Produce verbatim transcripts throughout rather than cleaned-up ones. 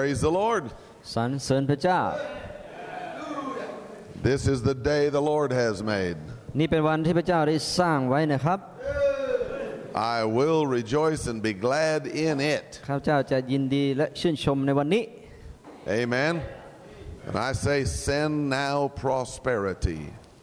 Praise the Lord. สรรเสริญพระเจ้า This is the day the Lord has made. นี่เป็นวันที่พระเจ้าได้สร้างไว้นะครับ I will rejoice and be glad in it. ข้าพเจ้าจะยินดีและชื่นชมในวันนี้ Amen. And I say, send now prosperity.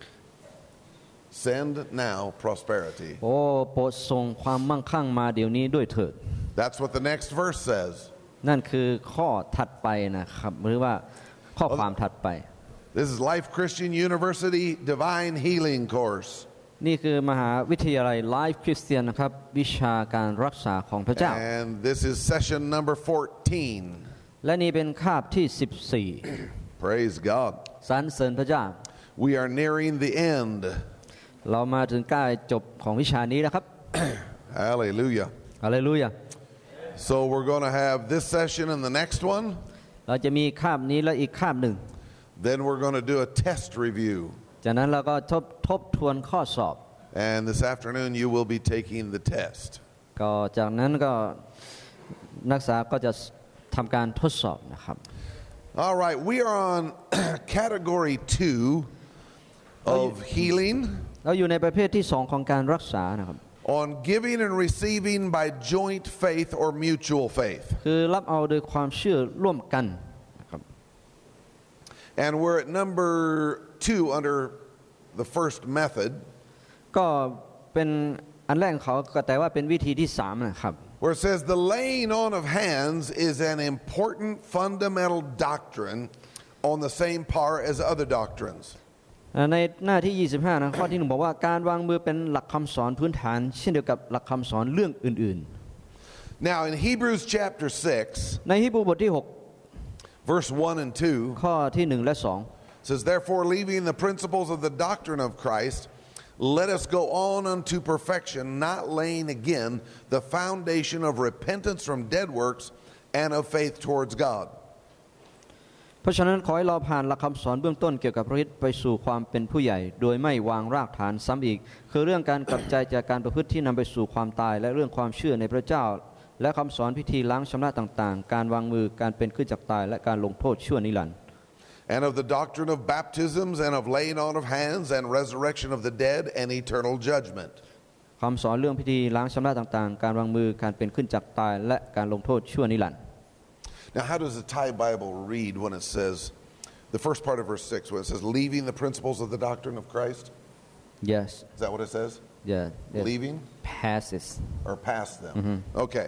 Send now prosperity. โอ้โปรดส่งความมั่งคั่งมาเดี๋ยวนี้ด้วยเถิด That's what the next verse says. นั่นคือข้อถัดไปนะครับหรือว่าข้อความถัดไป This is Life Christian University Divine Healing Course. นี่คือมหาวิทยาลัย Life Christian นะครับวิชาการรักษาของพระเจ้า And this is session number fourteen. และนี่เป็นคาบที่สิบสี่ Praise God. สรรเสริญพระเจ้า We are nearing the end. เรามาถึงใกล้จบของวิชานี้แล้วครับ Hallelujah. ฮาเลลูยา So we're going to have this session and the next one. เราจะมีคาบนี้และอีกคาบหนึ่ง Then we're going to do a test review. จากนั้นเราก็ทบทบทวนข้อสอบ And this afternoon you will be taking the test. ก็จากนั้นก็นักศึกษาก็จะทำการทดสอบนะครับ All right, we are on category two of healing. เราอยู่ในประเภทที่สองของการรักษานะครับ On giving and receiving by joint faith or mutual faith. คือรับเอาโดยความเชื่อร่วมกันนะครับ And we're at number two under the first method. ก็เป็นอันแรกเขาก็แต่ว่าเป็นวิธีที่สามนะครับ Where it says the laying on of hands is an important fundamental doctrine on the same par as other doctrines. ในหน้าที่ยี่สิบห้านะข้อที่หนึ่งบอกว่าการวางมือเป็นหลักคำสอนพื้นฐานเช่นเดียวกับหลักคำสอนเรื่องอื่น Now in Hebrews chapter six, ๆในฮีบรูบทที่หก verse one and two, ข้อที่หนึ่งและสอง says, Therefore, leaving the principles of the doctrine of Christ, let us go on unto perfection, not laying again the foundation of repentance from dead works and of faith towards God. เพราะฉะนั้นขอให้เราผ่านหลักคำสอนเบื้องต้นเกี่ยวกับพระคริสต์ไปสู่ความเป็นผู้ใหญ่โดยไม่วางรากฐานซ้ำอีกคือเรื่องการกลับใจจากการประพฤติที่นำไปสู่ความตายและเรื่องความเชื่อในพระเจ้าและคำสอนพิธีล้างชำระต่างๆการวางมือการเป็นขึ้นจากตายและการลงโทษชั่วนิรันดร์ And of the doctrine of baptisms and of laying on of hands and resurrection of the dead and eternal judgment. คำสอนเรื่องพิธีล้างชำระต่างๆการวางมือการเป็นขึ้นจากตายและการลงโทษชั่วนิรันดร์ Now, how does the Thai Bible read when it says, the first part of verse six, where it says, leaving the principles of the doctrine of Christ? Yes Is that what it says? yeah, yeah. Leaving? passes Or past them? Mm-hmm. Okay.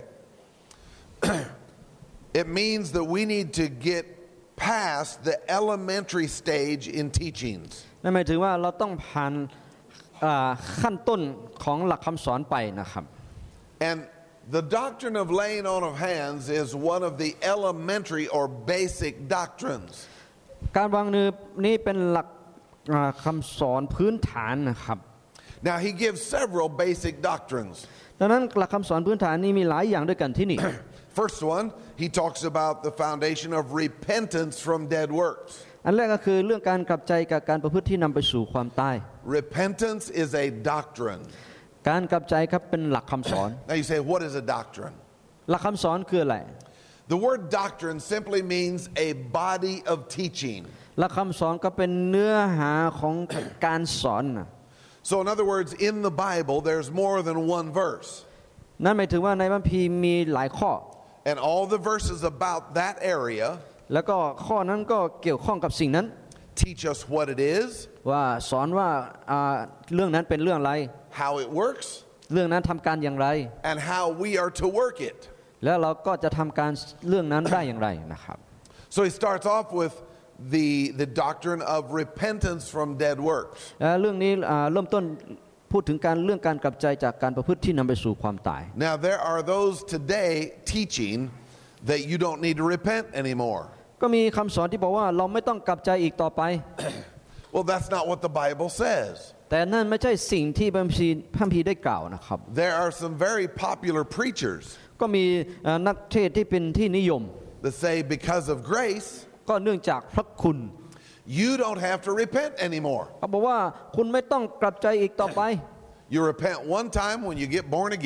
It means that we need to get past the elementary stage in teachings. นั่นหมายถึงว่าเราต้องผ่านขั้นต้นของหลักคำสอนไปนะครับ And the doctrine of laying on of hands is one of the elementary or basic doctrines. การวางมือนี้เป็นหลักคำสอนพื้นฐานนะครับ Now he gives several basic doctrines. ดังนั้นหลักคำสอนพื้นฐานนี้มีหลายอย่างด้วยกันที่นี่ First one, he talks about the foundation of repentance from dead works. อันแรกก็คือเรื่องการกลับใจกับการประพฤติที่นำไปสู่ความตาย Repentance is a doctrine. การกลับใจครับเป็นหลักคำสอน Now you say, what is a doctrine? หลักคำสอนคืออะไร The word doctrine simply means a body of teaching. หลักคำสอนก็เป็นเนื้อหาของการสอน So in other words, in the Bible there's more than one verse. นั่นหมายถึงว่าในพระคัมภีร์มีหลายข้อ And all the verses about that area แล้วก็ข้อนั้นก็เกี่ยวข้องกับสิ่งนั้น teach us what it is, ว่าสอนว่าเรื่องนั้นเป็นเรื่องอะไร how it works, เรื่องนั้นทำการอย่างไร and how we are to work it. แล้วเราก็จะทำการเรื่องนั้นได้อย่างไรนะครับ So he starts off with the the doctrine of repentance from dead works. เรื่องนี้เริ่มต้นพูดถึงการเรื่องการกลับใจจากการประพฤติที่นำไปสู่ความตาย Now there are those today teaching that you don't need to repent anymore. ก็มีคำสอนที่บอกว่าเราไม่ต้องกลับใจอีกต่อไป Well, that's not what the Bible says. แต่นั่นไม่ใช่สิ่งที่พระคัมภีร์พระคัมภีร์ได้กล่าวนะครับ There are some very popular preachers ก็มีนักเทศน์ที่เป็นที่นิยม that say because of grace ก็เนื่องจากพระคุณ you don't have to repent anymore. เขาบอกว่าคุณไม่ต้องกลับใจอีกต่อไป You repent one time when you get born again.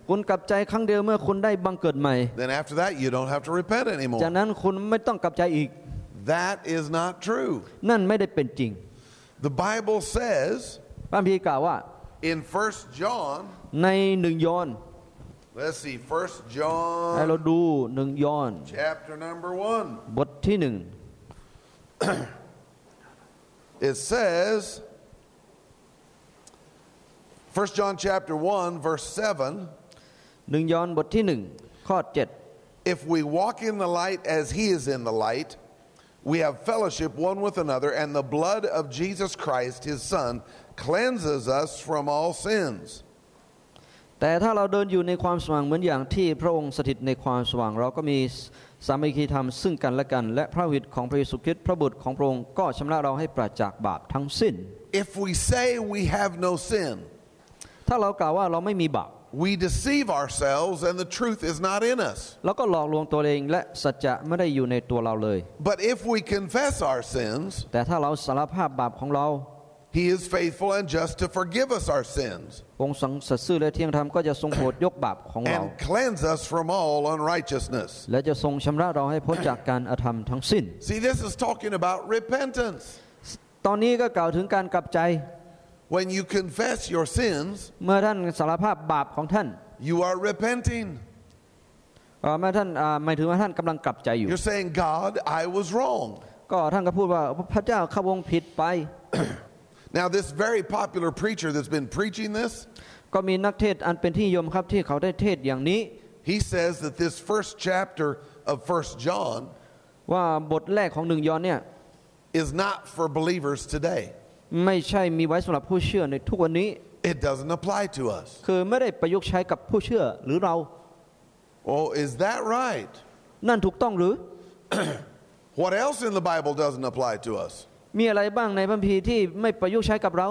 คุณกลับใจครั้งเดียวเมื่อคุณได้บังเกิดใหม่ then after that you don't have to repent จาก anymore. นั้นคุณไม่ต้องกลับใจอีก That is not true. นั่นไม่ได้เป็นจริง The Bible says พระคัมภีร์กล่าวว่า in First John, ในหนึ่งยอห์น let's see, First ให้เรา John ดูหนึ่งยอห์น chapter number one. บทที่หนึ่ง It says, First John chapter one, verse seven, หนึ่งยอห์นบทที่หนึ่งข้อเจ็ด if we walk in the light as he is in the light, we have fellowship one with another, and the blood of Jesus Christ, his Son, cleanses us from all sins. แต่ถ้าเราเดินอยู่ในความสว่างเหมือนอย่างที่พระองค์สถิตในความสว่างเราก็มีสามัคคีธรรมซึ่งกันและกันและพระวิญญาณของพระเยซูคริสต์พระบุตรของพระองค์ก็ชำระเราให้ปราศจากบาปทั้งสิ้น If we say we have no sin, ถ้าเรากล่าวว่าเราไม่มีบาป we deceive ourselves and the truth is not in us. แล้วก็หลอกลวงตัวเองและสัจจะไม่ได้อยู่ในตัวเราเลย But if we confess our sins, แต่ถ้าเราสารภาพบาปของเรา he is faithful and just to forgive us our sins องค์ทรงสัตย์ซื่อและเที่ยงธรรมก็จะทรงโปรดยกบาปของเรา and cleanse us from all unrighteousness. และจะทรงชำระเราให้พ้นจากการอธรรมทั้งสิ้น See, this is talking about repentance. ตอนนี้ก็กล่าวถึงการกลับใจ When you confess your sins, เมื่อท่านสารภาพบาปของท่าน you are repenting. เมื่อท่านหมายถึงว่าท่านกำลังกลับใจอยู่ You're saying, God, I was wrong. ก็ท่านก็พูดว่าพระเจ้าข้าพงผิดไป Now, this very popular preacher that's been preaching this, ก็มีนักเทศน์อันเป็นที่นิยมครับที่เขาได้เทศน์อย่างนี้ he says that this first chapter of First John ว่าบทแรกของหนึ่งยอห์นเนี่ย is not for believers today. ไม่ใช่มีไว้สำหรับผู้เชื่อในทุกวันนี้ It doesn't apply to us. คือไม่ได้ประยุกต์ใช้กับผู้เชื่อหรือเรา Oh, is that right? นั่นถูกต้องหรือ What else in the Bible doesn't apply to us? มีอะไรบ้างในพระคัมภีร์ที่ไม่ประยุกต์ใช้กับเรา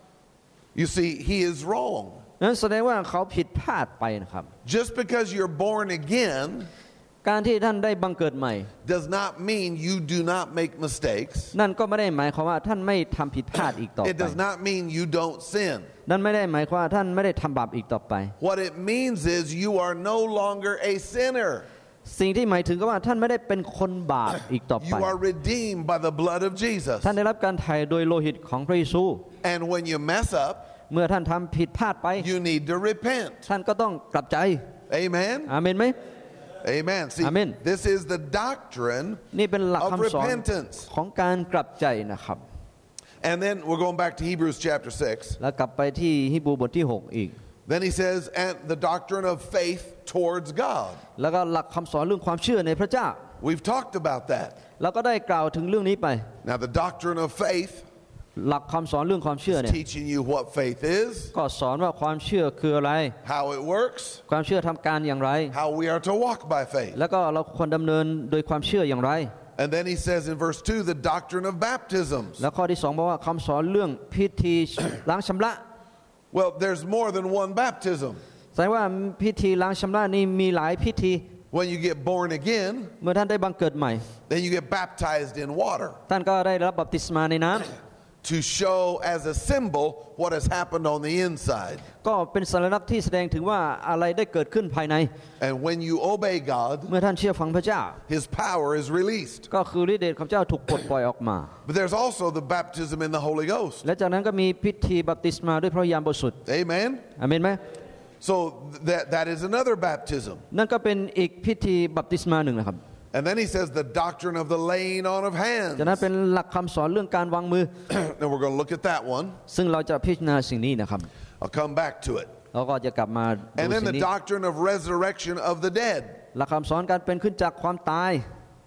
You see, he is wrong. นั้นแสดงว่าเขาผิดพลาดไปนะครับ Just because you're born again การที่ท่านได้บังเกิดใหม่ does not mean you do not make mistakes. นั่นก็ไม่ได้หมายความว่าท่านไม่ทำผิดพลาดอีกต่อ It ไป does not mean you don't sin. นั่นไม่ได้หมายความว่าท่านไม่ได้ทำบาปอีกต่อไป What it means is you are no longer a sinner. สิ่งที่หมายถึงก็ว่าท่านไม่ได้เป็นคนบาปอีกต่อไป You are redeemed by the blood of Jesus. ท่านได้รับการไถ่โดยโลหิตของพระเยซู And when you mess up, เมื่อท่านทำผิดพลาดไป you need to repent. ท่านก็ต้องกลับใจ Amen? อาเมนไหม Amen. See, Amen. this is the doctrine นี่เป็นหลัก of คำสอน repentance. ของการกลับใจนะครับ And then we're going back to Hebrews chapter six. แล้วกลับไปที่ฮีบรูบทที่หกอีก Then he says, and the doctrine of faith towards God. แล้วก็หลักคำสอนเรื่องความเชื่อในพระเจ้า We've talked about that. แล้วก็ได้กล่าวถึงเรื่องนี้ไป Now, the doctrine of faith หลักคำสอนเรื่องความเชื่อ is เนี่ย teaching you what faith is, ก็สอนว่าความเชื่อคืออะไร how it works, ความเชื่อทำการอย่างไร how we are to walk by faith. แล้วก็เราควรดำเนินโดยความเชื่ออย่างไร And then he says in verse two, the doctrine of baptisms. แล้วข้อที่สองบอกว่าคำสอนเรื่องพิธีล้างชำระ Well, there's more than one baptism. แสดงว่าพิธีล้างชำระนี่มีหลายพิธี When you get born again, เมื่อท่านได้บังเกิดใหม่ then you get baptized in water ท่านก็ได้รับบัพติศมาในน้ำ to show as a symbol what has happened on the inside. ก็เป็นสัญลักษณ์ที่แสดงถึงว่าอะไรได้เกิดขึ้นภายใน And when you obey God, เมื่อท่านเชื่อฟังพระเจ้า his power is released. ก็คือฤทธิ์เดชของเจ้าถูกปลดปล่อยออกมา But there's also the baptism in the Holy Ghost. และจากนั้นก็มีพิธีบัพติศมาด้วยพระวิญญาณบริสุทธิ์ Amen. อาเมนไหม So that that is another baptism. นั่นก็เป็นอีกพิธีบัพติศมาหนึ่งนะครับ And then he says the doctrine of the laying on of hands. จากนั้นเป็นหลักคำสอนเรื่องการวางมือ Now we're going to look at that one. ซึ่งเราจะพิจารณาสิ่งนี้นะครับ I'll come back to it. เราก็จะกลับมาดู And then สิ่ the งนี้ doctrine of resurrection of the dead. หลักคำสอนการเป็นขึ้นจากความตาย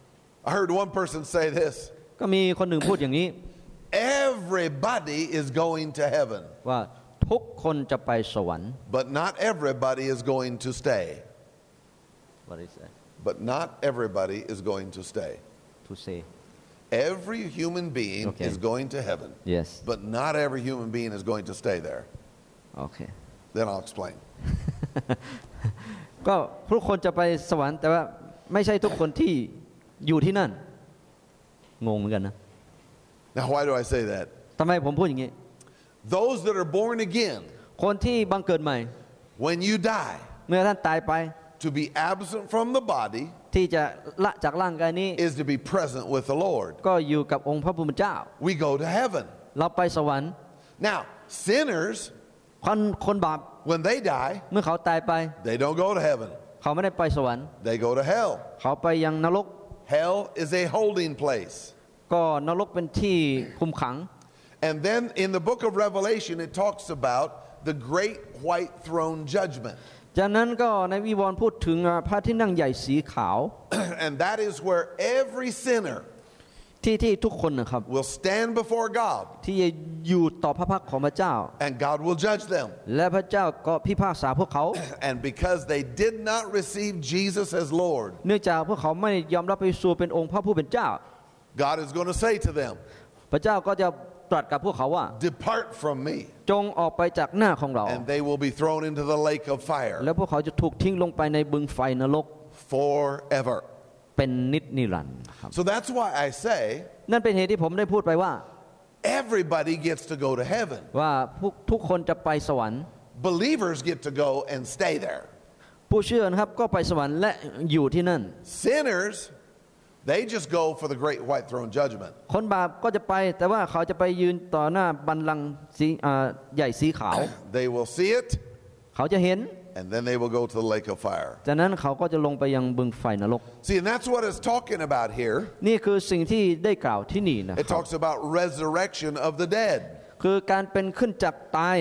I heard one person say this. ก็มีคนหนึ่งพูดอย่างนี้ Everybody is going to heaven. ว่าทุกคนจะไปสวรรค์ But not everybody is going to stay. What is that But not everybody is going to stay. to say Every human being Okay. is going to heaven. yes But not every human being is going to stay there. โอเค Then I'll explain. ก็ทุกคนจะไปสวรรค์แต่ว่าไม่ใช่ทุกคนที่อยู่ที่นั่นงงเหมือนกันนะ Now, why do I say that? ทำไมผมพูดอย่างนี้ Those that are born again, คนที่บังเกิดใหม่ when you die, เมื่อท่านตายไป to be absent from the body ที่จะละจากร่างกายนี้ is to be present with the Lord. ก็อยู่กับองค์พระผู้เป็นเจ้า We go to heaven. เราไปสวรรค์ Now, sinners, คนคนบาป when they die, เมื่อเขาตายไป they don't go to heaven. เขาไม่ได้ไปสวรรค์ They go to hell. เขาไปยังนรก Hell is a holding place. ก็นรกเป็นที่คุมขัง And then in the book of Revelation, it talks about the great white throne judgment. จากนั้นก็ในวิวรณ์พูดถึงพระที่นั่งใหญ่สีขาว And that is where every sinner ที่ที่ทุกคนนะครับ will stand before God. ที่จะอยู่ต่อพระพักของพระเจ้า And God will judge them. และพระเจ้าก็พิพากษาพวกเขา And because they did not receive Jesus as Lord, เนื่องจากพวกเขาไม่ยอมรับพระเยซูเป็นองค์พระผู้เป็นเจ้า God is going to say to them, พระเจ้าก็จะตรัสกับพวกเขาว่า Depart from me. จงออกไปจากหน้าของเรา And they will be thrown into the lake of fire แล้วพวกเขาจะถูกทิ้งลงไปในบึงไฟนรก forever. เป็นนิจนิรันดร์ครับ So that's why I say นั่นเป็นเหตุที่ผมได้พูดไปว่า everybody gets to go to heaven. ว่าทุกคนจะไปสวรรค์ Believers get to go and stay there. ผู้เชื่อนะครับก็ไปสวรรค์และอยู่ที่นั่น Sinners, they just go for the great white throne judgment. คนบาปก็จะไปแต่ว่าเขาจะไปยืนต่อหน้าบัลลังก์สีใหญ่สีขาว They will see it, เขาจะเห็น and then they will go to the lake of fire. จากนั้นเขาก็จะลงไปยังบึงไฟนรก See, and that's what it's talking about here. นี่คือสิ่งที่ได้กล่าวที่นี่นะค It รับ talks about resurrection of the dead. คือการเป็นขึ้นจากตาย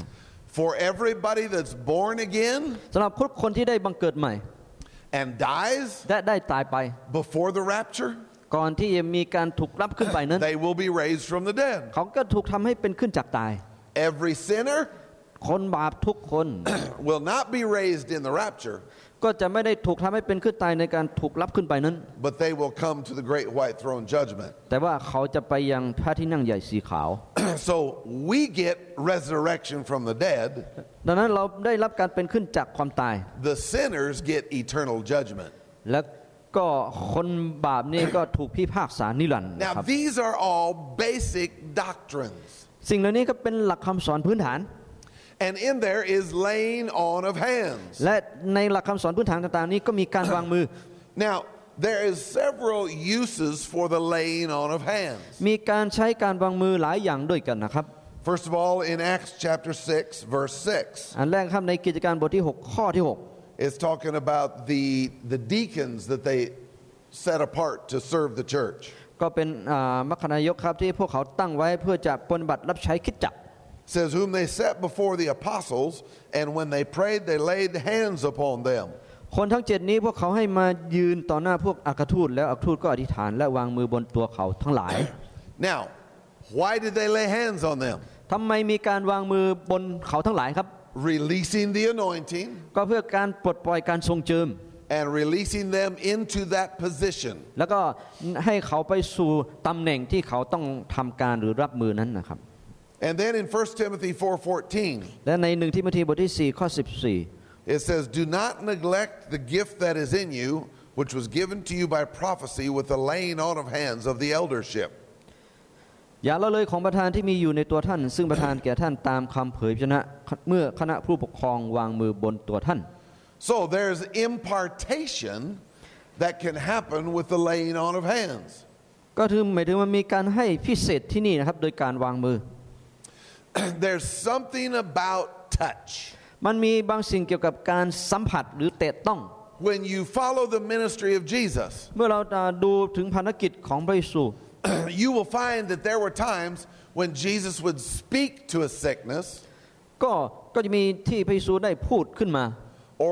For everybody that's born again สำหรับทุกคนที่ได้บังเกิดใหม่ and dies และได้ตายไป before the rapture, ก่อนที่จะมีการถูกรับขึ้นไปนั้น they will be raised from the dead. เขาก็ถูกทำให้เป็นขึ้นจากตาย Every sinner คนบาปทุกคน will not be raised in the rapture, ก็จะไม่ได้ถูกทำให้เป็นขึ้นตายในการถูกรับขึ้นไปนั้น but they will come to the great white throne judgment. แต่ว่าเขาจะไปยังพระที่นั่งใหญ่สีขาว So we get resurrection from the dead. ดังนั้นเราได้รับการเป็นขึ้นจากความตาย The sinners get eternal judgment. และก็คนบาปนี่ก็ถูกพิพากษานิรันดร์ Now ครับ these are all basic doctrines. สิ่งเหล่านี้ก็เป็นหลักคำสอนพื้นฐาน And in there is laying on of hands. และในหลักคำสอนพื้นฐานต่างๆนี้ก็มีการวางมือ Now there is several uses for the laying on of hands. มีการใช้การวางมือหลายอย่างด้วยกันนะครับ First of all, in Acts chapter six, verse six, อันแรกครับในกิจการบทที่หกข้อที่หก it's talking about the the deacons that they set apart to serve the church. ก็เป็นมัคคณายกครับที่พวกเขาตั้งไว้เพื่อจะปฏิบัติรับใช้คริสตจักร Says whom they set before the apostles, and when they prayed, they laid hands upon them. คนทั้งเจ็ดนี้พวกเขาให้มายืนต่อหน้าพวกอัครทูตแล้วอัครทูตก็อธิษฐานและวางมือบนตัวเขาทั้งหลาย Now, why did they lay hands on them? ทำไมมีการวางมือบนเขาทั้งหลายครับ Releasing the anointing ก็เพื่อการปลดปล่อยการทรงเจิม and releasing them into that position. แล้วก็ให้เขาไปสู่ตำแหน่งที่เขาต้องทำการหรือรับมือนั้นนะครับ And then in First Timothy four fourteen, และในหนึ่งทิโมธีบทที่สี่ข้อสิบสี่ it says, "Do not neglect the gift that is in you, which was given to you by prophecy with the laying on of hands of the eldership." อย่าละเลยของประธานที่มีอยู่ในตัวท่านซึ่งประธานแก่ท่านตามคำเผยพระชนะเมื่อคณะผู้ปกครองวางมือบนตัวท่าน So there's impartation that can happen with the laying on of hands. ก็คือหมายถึงมันมีการให้พิเศษที่นี่นะครับโดยการวางมือ There's something about touch. มันมีบางสิ่งเกี่ยวกับการสัมผัสหรือแตะต้อง When you follow the ministry of Jesus, เมื่อเราดูถึงภารกิจของพระเยซู you will find that there were times when Jesus would speak to a sickness ก็ก็จะมีที่พระเยซูได้พูดขึ้นมา or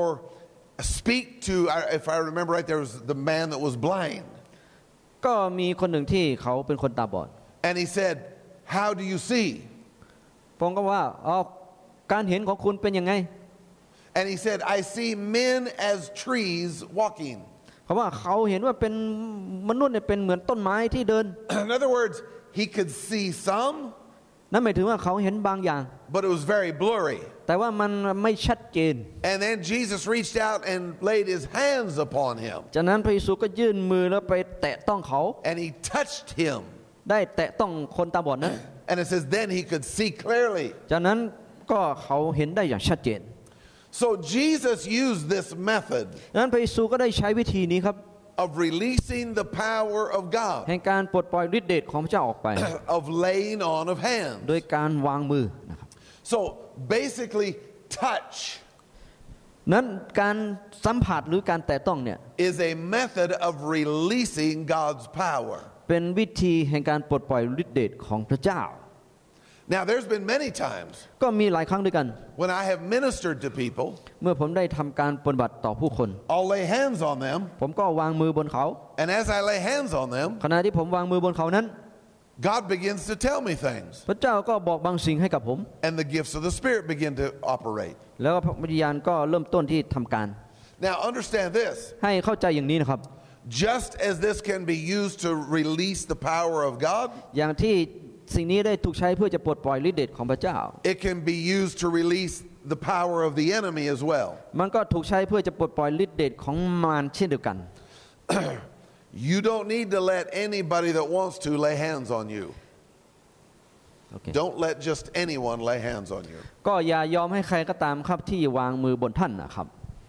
speak to, if I remember right, there was the man that was blind. ก็มีคนหนึ่งที่เขาเป็นคนตาบอด And he said, "How do you see?" พระองค์ก็ว่าอ๋อการเห็นของคุณเป็นยังไง And he said, "I see men as trees walking." เขาว่าเขาเห็นว่าเป็นมนุษย์เนี่ยเป็นเหมือนต้นไม้ที่เดิน In other words, he could see some, นั่นหมายถึงว่าเขาเห็นบางอย่าง but it was very blurry. แต่ว่ามันไม่ชัดเจน And then Jesus reached out and laid his hands upon him. จากนั้นพระเยซูก็ยื่นมือแล้วไปแตะต้องเขา And he touched him. ได้แตะต้องคนตาบอดนั้น And it says then he could see clearly. จากนั้นก็เขาเห็นได้อย่างชัดเจน So Jesus used this method นั้นพระเยซูก็ได้ใช้วิธีนี้ครับ of releasing the power of God แห่งการปลดปล่อยฤทธิ์เดชของพระเจ้าออกไป of laying on of hands โดยการวางมือนะครับ so basically touch นั้นการสัมผัสหรือการแตะต้องเนี่ย is a method of releasing God's power เป็นวิธีแห่งการปลดปล่อยฤทธิ์เดชของพระเจ้า Now there's been many times ก็มีหลายครั้งด้วยกัน when I have ministered to people เมื่อผมได้ทำการปฏิบัติต่อผู้คน I'll lay hands on them ผมก็วางมือบนเขา and as I lay hands on them ขณะที่ผมวางมือบนเขานั้น God begins to tell me things พระเจ้าก็บอกบางสิ่งให้กับผม and the gifts of the Spirit begin to operate แล้วพระวิญญาณก็เริ่มต้นที่ทำการ Now understand this ให้เข้าใจอย่างนี้นะครับ just as this can be used to release the power of God อย่างที่สิ่งนี้ได้ถูกใช้เพื่อจะปลดปล่อยฤทธิ์เดชของพระเจ้า it can be used to release the power of the enemy as well มันก็ถูกใช้เพื่อจะปลดปล่อยฤทธิ์เดชของมารเช่นเดียวกัน You don't need to let anybody that wants to lay hands on you okay. Don't let just anyone lay hands on you ก็อย่ายอมให้ใครก็ตามครับที่วางมือบนท่านนะครับ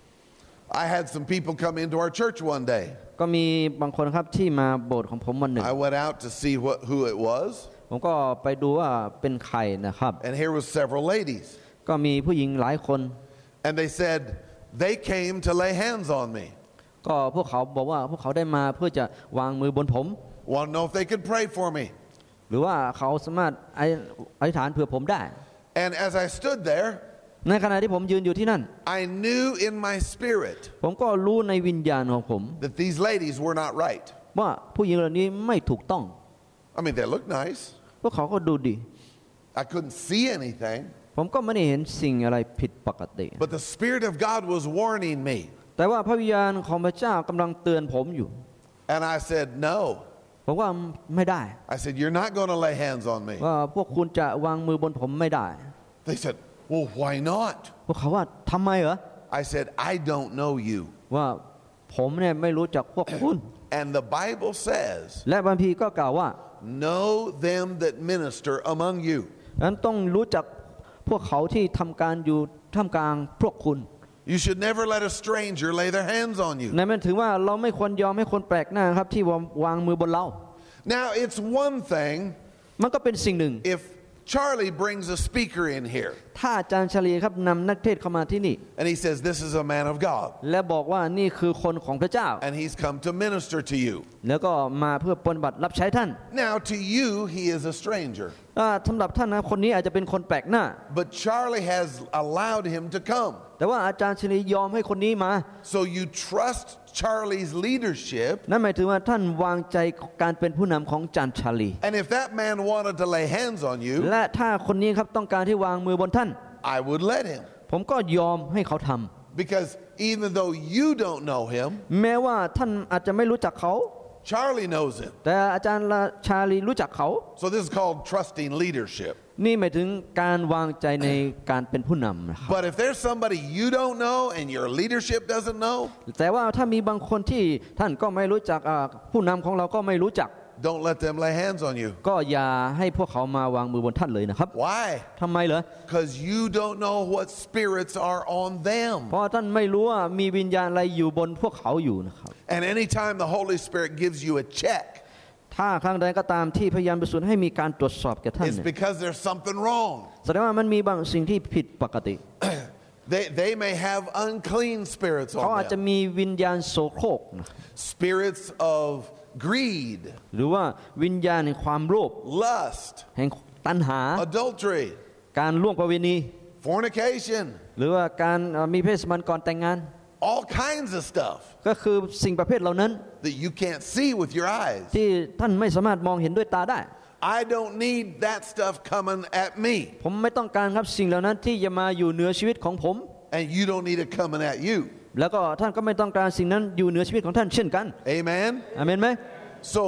I had some people come into our church one day ก็มีบางคนครับที่มาโบสถ์ของผมวันหนึ่ง I went out to see what who it was ผมก็ไปดูว่าเป็นใครนะครับ and here was several ladies ก็มีผู้หญิงหลายคน and they said they came to lay hands on me ก็พวกเขาบอกว่าพวกเขาได้มาเพื่อจะวางมือบนผม want to know if they could pray for me หรือว่าเขาสามารถอธิษฐานเผื่อผมได้ and as I stood there ในขณะที่ผมยืนอยู่ที่นั่น I knew in my spirit ผมก็รู้ในวิญญาณของผม that these ladies were not right ว่าผู้หญิงเหล่านี้ไม่ถูกต้อง I mean they look nice พวกเขาก็ดูดี I couldn't see anything ผมก็ไม่ได้เห็นสิ่งอะไรผิดปกติ but the Spirit of God was warning me แต่ว่าพระวิญญาณของพระเจ้ากำลังเตือนผมอยู่ and I said no ผมว่าไม่ได้ I said you're not going to lay hands on me ว่าพวกคุณจะวางมือบนผมไม่ได้ they said well why not พวกเขาว่าทำไมเหรอ I said I don't know you ว่าผมเนี่ยไม่รู้จักพวกคุณ and the Bible says และบางทีก็กล่าวว่า know them that minister among you นั้นต้องรู้จักพวกเขาที่ทำการอยู่ท่ามกลางพวกคุณ You should never let a stranger lay their hands on you นั่นหมายถึงว่าเราไม่ควรยอมให้คนแปลกหน้าครับที่วางมือบนเรา Now it's one thing มันก็เป็นสิ่งหนึ่ง if Charlie brings a speaker in here ถ้าอาจารย์ชลีครับนำนักเทศเข้ามาที่นี่ and he says this is a man of God และบอกว่านี่คือคนของพระเจ้า and he's come to minister to you แล้วก็มาเพื่อปฏิบัติรับใช้ท่าน Now to you he is a stranger สำหรับท่านนะคนนี้อาจจะเป็นคนแปลกหน้า but Charlie has allowed him to come แต่ว่าอาจารย์ชลียอมให้คนนี้มา so you trust Charlie's leadership นั่นหมายถึงว่าท่านวางใจการเป็นผู้นำของอาจารย์ชลี and if that man wanted to lay hands on you และถ้าคนนี้ครับต้องการที่วางมือบนท่าน I would let him ผมก็ยอมให้เขาทำ because even though you don't know him แม้ว่าท่านอาจจะไม่รู้จักเขา Charlie knows him แต่อาจารย์ชาลีรู้จักเขา so this is called trusting leadership นี่หมายถึงการวางใจในการเป็นผู้นำนะครับ but if there's somebody you don't know and your leadership doesn't know แต่ว่าถ้ามีบางคนที่ท่านก็ไม่รู้จักผู้นำของเราก็ไม่รู้จัก don't let them lay hands on you ก็อย่าให้พวกเขามาวางมือบนท่านเลยนะครับ why ทำไมเหรอ because you don't know what spirits are on them เพราะท่านไม่รู้ว่ามีวิญญาณอะไรอยู่บนพวกเขาอยู่นะครับ and anytime the Holy Spirit gives you a check ถ้าครั้งใดก็ตามที่พยานบริสุทธิ์ให้มีการตรวจสอบแก่ท่าน it's because there's something wrong แสดงว่ามันมีบางสิ่งที่ผิดปกติ they they may have unclean spirits เขา on อาจจะ them มีวิญญาณโสโครก spirits of greed หรือว่าวิญญาณแห่งความโลภ lust แห่งตัณหา adultery การล่วงประเวณี fornication หรือว่าการมีเพศสัมพันธ์ก่อนแต่งงาน all kinds of stuff ก็คือสิ่งประเภทเหล่านั้น that you can't see with your eyes ที่ท่านไม่สามารถมองเห็นด้วยตาได้ I don't need that stuff coming at me ผมไม่ต้องการครับสิ่งเหล่านั้นที่จะมาอยู่เหนือชีวิตของผม and you don't need it coming at you แล้วก็ท่านก็ไม่ต้องการสิ่งนั้นอยู่เหนือชีวิตของท่านเช่นกัน Amen อาเมนไหม so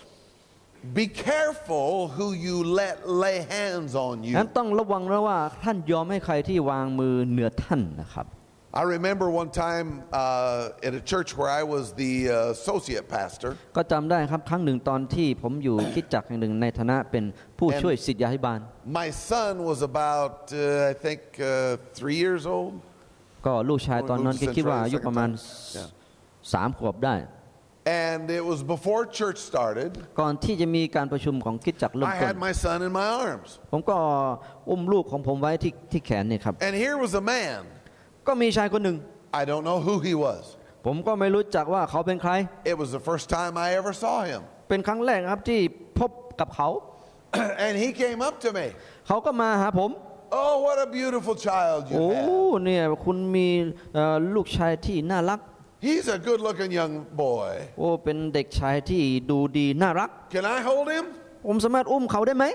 be careful who you let lay hands on you นั้นต้องระวังนะว่าท่านยอมให้ใครที่วางมือเหนือท่านนะครับ I remember one time uh, at a church where I was the uh, associate pastor ก็จำได้ครับครั้งหนึ่งตอนที่ผมอยู่คริสตจักรแห่งหนึ่งในฐานะเป็นผู้ช่วยศิษยาภิบาล My son was about uh, I think uh, three years old ก็ลูกชายตอนนั้นก็คิดว่าอายุประมาณสามขวบได้ And it was before church started. ก่อนที่จะมีการประชุมของคริสตจักรเริ่ม I ต้น had my son in my arms. ผมก็อุ้มลูกของผมไว้ที่ที่แขนนี่ครับ And here was a man. ก็มีชายคนหนึ่ง I don't know who he was. ผมก็ไม่รู้จักว่าเขาเป็นใคร It was the first time I ever saw him. เป็นครั้งแรกครับที่พบกับเขา And he came up to me. เขาก็มาหาผม Oh, what a beautiful child you โอ้ have. เนี่ยคุณมีลูกชายที่น่ารัก He's a good-looking young boy. โอ้เป็นเด็กชายที่ดูดีน่ารัก Can I hold him? ผมสามารถอุ้มเขาได้ไหม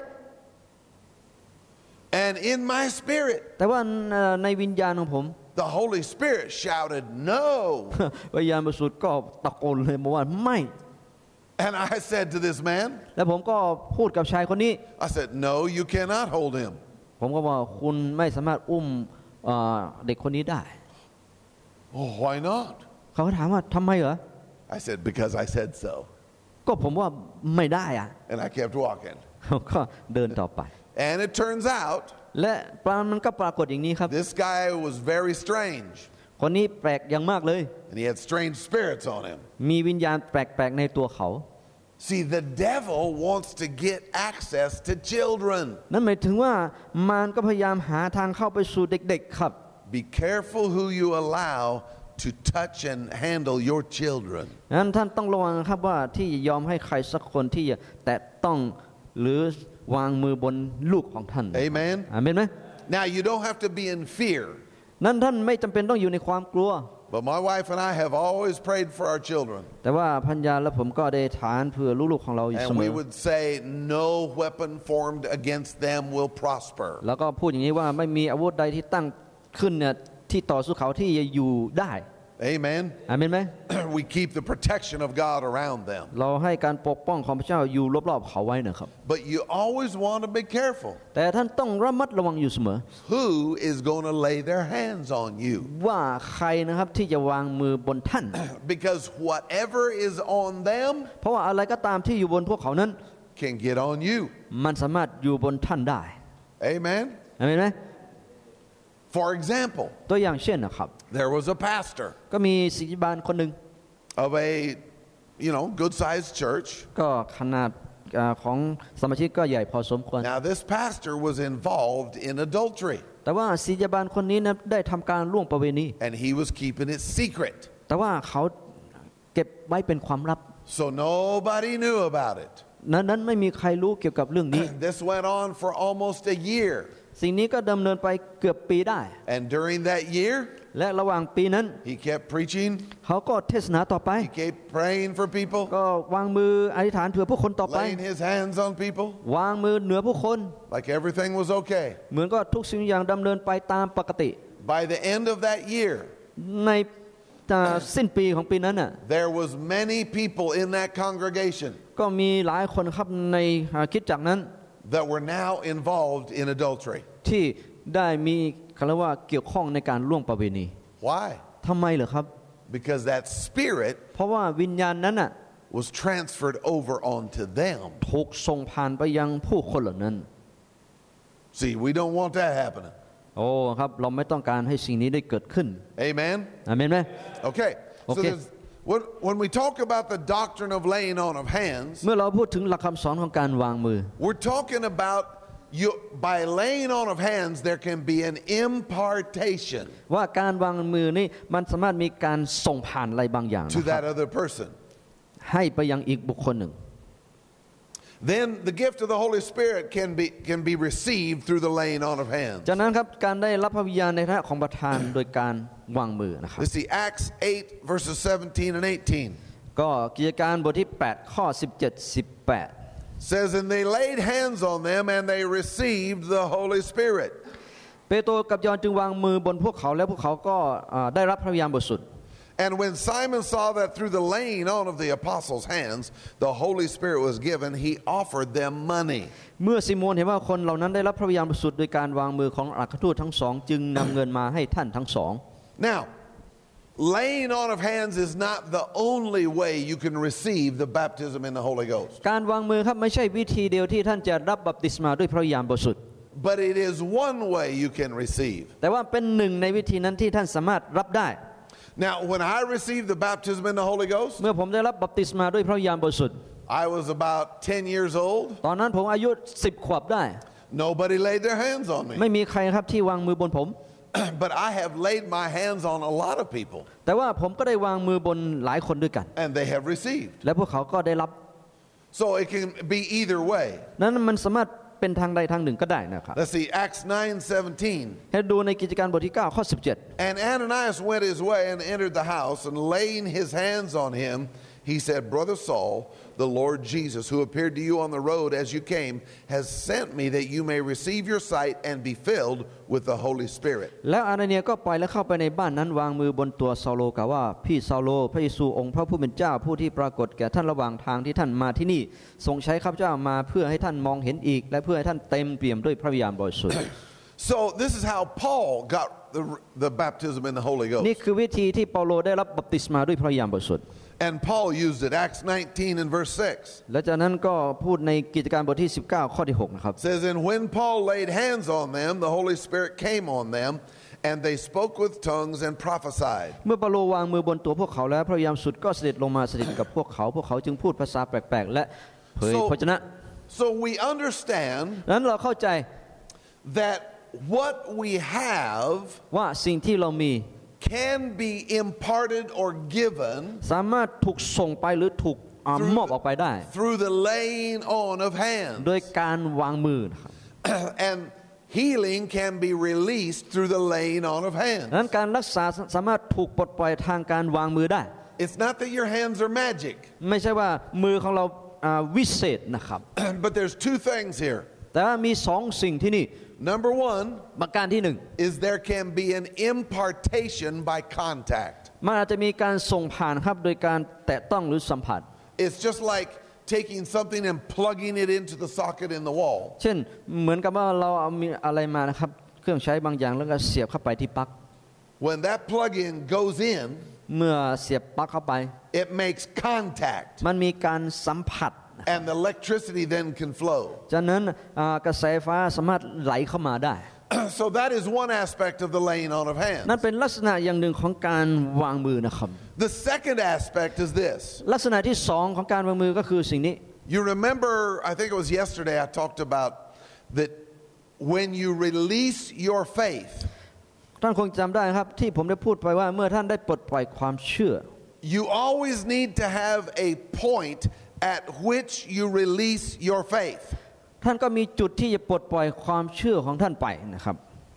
And in my spirit, แต่ว่าในวิญญาณของผม the Holy Spirit shouted, "No!" วิญญาณบริสุทธิ์ก็ตะโกนเลยบอกว่าไม่ And I said to this man, แล้วผมก็พูดกับชายคนนี้ I said, "No, you cannot hold him." ผมก็บอกคุณไม่สามารถอุ้มเด็กคนนี้ได้ Oh, why not? เขาก็ถามว่าทำไมเหรอ I said, "Because I said so." ก็ผมว่าไม่ได้อะ And I kept walking. เขาก็เดินต่อไป And it turns out, และมันก็ปรากฏอย่างนี้ครับ this guy was very strange. คนนี้แปลกอย่างมากเลย And he had strange spirits on him. มีวิญญาณแปลกๆในตัวเขา See, the devil wants to get access to children. นั่นหมายถึงว่ามารก็พยายามหาทางเข้าไปสู่เด็กๆครับ Be careful who you allow to touch and handle your children. นั้นท่านต้องระวังครับว่าที่ยอมให้ใครสักคนที่จะแตะต้องหรือวางมือบนลูกของท่าน Amen. อาเมนไหม Now you don't have to be in fear. นั้นท่านไม่จำเป็นต้องอยู่ในความกลัว But my wife and I have always prayed for our children. แต่ว่าพัญญาและผมก็ได้ฐานเพื่อลูกๆของเราอยู่เส And ม we อ would say, no weapon formed against them will prosper. แล้วก็พูดอย่างนี้ว่าไม่มีอาวุธใดที่ตั้งขึ้นเนี่ยที่ต่อสู้เขาที่จะอยู่ได้ Amen. อาเมนไหม We keep the protection of God around them. เราให้การปกป้องของพระเจ้าอยู่รอบๆเขาไว้นะครับ But you always want to be careful. แต่ท่านต้องระมัดระวังอยู่เสมอ Who is going to lay their hands on you? ว่าใครนะครับที่จะวางมือบนท่าน Because whatever is on them เพราะว่าอะไรก็ตามที่อยู่บนพวกเขานั้น can get on you. มันสามารถอยู่บนท่านได้ Amen. อาเมนไหม For example, ตัวอย่างเช่นนะครับ there was a pastor ก็มีศิษยาบาลคนหนึ่ง of a, you know, good-sized church. ก็ขนาดของสมาชิกก็ใหญ่พอสมควร Now this pastor was involved in adultery. แต่ว่าศิษยาบาลคนนี้นะได้ทำการล่วงประเวณี And he was keeping it secret. แต่ว่าเขาเก็บไว้เป็นความลับ So nobody knew about it. นั้นนั้นไม่มีใครรู้เกี่ยวกับเรื่องนี้ This went on for almost a year. สิ่งนี้ก็ดำเนินไปเกือบปีได้ And during that year, และระหว่างปีนั้น he kept preaching. เขาก็เทศนาต่อไป He kept praying for people, ก็วางมืออธิษฐานเผื่อผู้คนต่อไป laying his hands on people วางมือเหนือผู้คน like everything was okay. เหมือนก็ทุกสิ่งอย่างดำเนินไปตามปกติ By the end of that year, ในสิ้นปีของปีนั้นน่ะ there was many people in that congregation ก็มีหลายคนครับในคริสตจักรนั้น that were now involved in adultery. ที่ได้มีคำว่าเกี่ยวข้องในการล่วงประเวณี Why? ทำไมเหรอครับ Because that spirit เพราะว่าวิญญาณนั้นน่ะ was transferred over onto them. ถูกส่งผ่านไปยังผู้คนเหล่านั้น See, we don't want that happening. โอ้ครับเราไม่ต้องการให้สิ่งนี้ได้เกิดขึ้น Amen. อาเมนไหม Okay. So Okay. there's, when, when we talk about the doctrine of laying on of hands, เมื่อเราพูดถึงหลักคำสอนของการวางมือ we're talking about you, by laying on of hands, there can be an impartation ว่าการวางมือนี่มันสามารถมีการส่งผ่านอะไรบางอย่าง to นะครับ that other person. ให้ไปยังอีกบุคคลหนึ่ง Then the gift of the Holy Spirit can be can be received through the laying on of hands. จากนั้นครับการได้รับพระวิญญาณในฐานะของประธานโดยการวางมือนะครับ Let's see Acts eight verses seventeen and eighteen. ก็กิจการบทที่แปดข้อสิบเจ็ด สิบแปด Says, and they laid hands on them and they received the Holy Spirit. เปโตรกับยอห์นจึงวางมือบนพวกเขาและพวกเขาก็ได้รับพระวิญญาณบริสุทธิ์ And when Simon saw that through the laying on of the apostles' hands the Holy Spirit was given, he offered them money. เมื่อซิโมนเห็นว่าคนเหล่านั้นได้รับพระวิญญาณบริสุทธิ์โดยการวางมือของอัครทูตทั้งสองจึงนำเงินมาให้ท่านทั้งสอง Now, laying on of hands is not the only way you can receive the baptism in the Holy Ghost. การวางมือครับไม่ใช่วิธีเดียวที่ท่านจะรับบัพติศมาด้วยพระวิญญาณบริสุทธิ์ but it is one way you can receive. แต่ว่าเป็นหนึ่งในวิธีนั้นที่ท่านสามารถรับได้ Now, when I received the baptism in the Holy Ghost, เมื่อผมได้รับบัพติศมาด้วยพระวิญญาณบริสุทธิ์ I was about ten years old. ตอนนั้นผมอายุสิบขวบได้ Nobody laid their hands on me. ไม่มีใครครับที่วางมือบนผม But I have laid my hands on a lot of people. แต่ว่าผมก็ได้วางมือบนหลายคนด้วยกัน And they have received. และพวกเขาก็ได้รับ So it can be either way. นั้นมันสามารถเป็นทางใดทางหนึ่งก็ได้นะครับ Let's see, Acts nine seventeen. ให้ดูในกิจการบทที่เก้าข้อสิบเจ็ด And Ananias went his way and entered the house, and laying his hands on him, he said, Brother Saul, the Lord Jesus, who appeared to you on the road as you came, has sent me that you may receive your sight and be filled with the Holy Spirit. แล้วอานาเนียก็ไปและเข้าไปในบ้านนั้นวางมือบนตัวซาโลกล่าวว่าพี่ซาโลพระเยซูองค์พระผู้เป็นเจ้าผู้ที่ปรากฏแก่ท่านระหว่างทางที่ท่านมาที่นี่ทรงใช้ข้าพเจ้ามาเพื่อให้ท่านมองเห็นอีกและเพื่อให้ท่านเต็มเปี่ยมด้วยพระวิญญาณบริสุทธิ์ So this is how Paul got the, the baptism in the Holy Ghost. นี่คือวิธีที่เปาโลได้รับบัพติศมาด้วยพระวิญญาณบริสุทธิ์ And Paul used it, Acts nineteen and verse six. และจากนั้นก็พูดในกิจการบทที่สิบเก้าข้อที่หกนะครับ It says, and when Paul laid hands on them, the Holy Spirit came on them, and they spoke with tongues and prophesied. เมื่อเปาโลวางมือบนตัวพวกเขาแล้วพระวิญญาณบริสุทธิ์ก็เสด็จลงมาสถิตกับพวกเขาพวกเขาจึงพูดภาษาแปลกๆและเผยพระวจนะ So we understand นั้นเราเข้าใจ that what we have ว่าสิ่งที่เรามี can be imparted or given สามารถถูกส่งไปหรือถูกมอบออกไปได้ through the laying on of hands. โดยการวางมือนะครับ And healing can be released through the laying on of hands. นั้นการรักษาสามารถถูกปลดปล่อยทางการวางมือได้ It's not that your hands are magic. ไม่ใช่ว่ามือของเราวิเศษนะครับ But there's two things here. แต่ว่ามีสองสิ่งที่นี่ Number one ประการที่หนึ่ง is there can be an impartation by contact. มันอาจจะมีการส่งผ่านครับโดยการแตะต้องหรือสัมผัส It's just like taking something and plugging it into the socket in the wall. เช่นเหมือนกับว่าเราเอามีอะไรมานะครับเครื่องใช้บางอย่างแล้วก็เสียบเข้าไปที่ปลั๊ก When that plug-in goes in, เมื่อเสียบปลั๊กเข้าไป it makes contact. มันมีการสัมผัส And the electricity then can flow. จากนั้นกระแสไฟฟ้าสามารถไหลเข้ามาได้ So that is one aspect of the laying on of hands. นั่นเป็นลักษณะอย่างหนึ่งของการวางมือนะครับ The second aspect is this. ลักษณะที่สองของการวางมือก็คือสิ่งนี้ You remember, I think it was yesterday I talked about that when you release your faith, ท่านคงจำได้ครับที่ผมได้พูดไปว่าเมื่อท่านได้ปลดปล่อยความเชื่อ you always need to have a point at which you release your faith. ท่านก็มีจุดที่จะปลดปล่อยความเชื่อของท่านไปนะครับ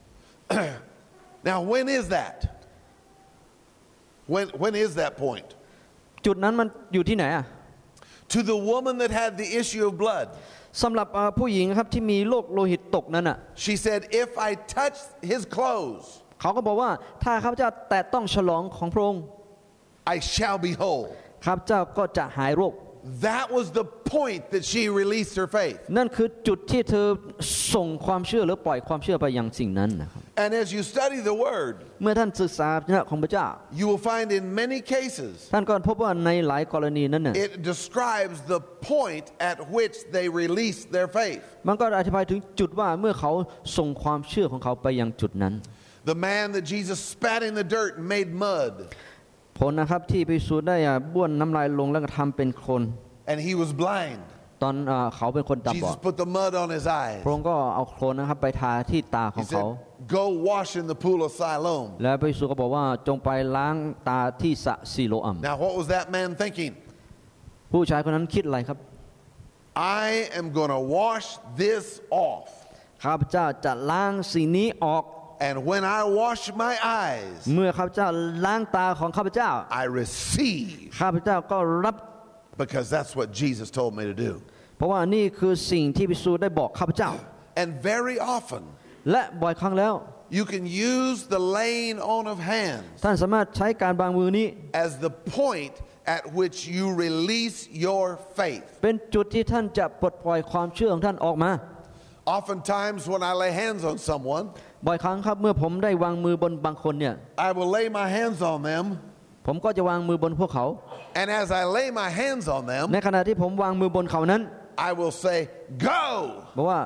Now, when is that? When when is that point? จุดนั้นมันอยู่ที่ไหนอ่ะ To the woman that had the issue of blood. สำหรับผู้หญิงครับที่มีโรคโลหิตตกนั้นอ่ะ She said, "If I touch his clothes, เขาก็บอกว่าถ้าข้าพเจ้าแตะต้องฉลองของพระองค์ I shall be whole." ข้าพเจ้าก็จะหายโรค That was the point that she released her faith. นั่นคือจุดที่เธอส่งความเชื่อหรือปล่อยความเชื่อไปยังสิ่งนั้นนะครับ And as you study the word, เมื่อท่านศึกษาพระของพระเจ้า you will find in many cases ท่านก็พบว่าในหลายกรณีนั้นน่ะ it describes the point at which they release their faith. มันก็อธิบายถึงจุดว่าเมื่อเขาส่งความเชื่อของเขาไปยังจุดนั้น The man that Jesus spat in the dirt and made mud, ผลนะครับที่พระเยซูได้บ้วนน้ำลายลงแล้วก็ทำเป็นโคลน and he was blind. ตอนเขาเป็นคนตาบอ Jesus ด put the mud on his eyes. พระองค์ก็เอาโคลนนะครับไปทาที่ตาขอ He งเขา said, "Go wash in the pool of Siloam." แล้วพระเยซูก็บอกว่าจงไปล้างตาที่สระซิโลอัม Now, what was that man thinking? ผู้ชายคนนั้นคิดอะไรครับ I am going to wash this off. ข้าพเจ้าจะล้างสิ่งนี้ออก And when I wash my eyes, เมื่อข้าพเจ้าล้างตาของข้าพเจ้า I receive, ข้าพเจ้าก็รับ because that's what Jesus told me to do. เพราะว่านี่คือสิ่งที่พระเยซูได้บอกข้าพเจ้า And very often, และบ่อยครั้งแล้ว you can use the laying on of hands ท่านสามารถใช้การวางมือนี้ as the point at which you release your faith. เป็นจุดที่ท่านจะปลดปล่อยความเชื่อของท่านออกมา Oftentimes, when I lay hands on someone, บ่อยครั้งครับเมื่อผมได้วางมือบนบางคนเนี่ย I will lay my hands on them, ผมก็จะวางมือบนพวกเขา and as I lay my hands on them, ในขณะที่ผมวางมือบนเขานั้น I will say, "Go." บอกว่า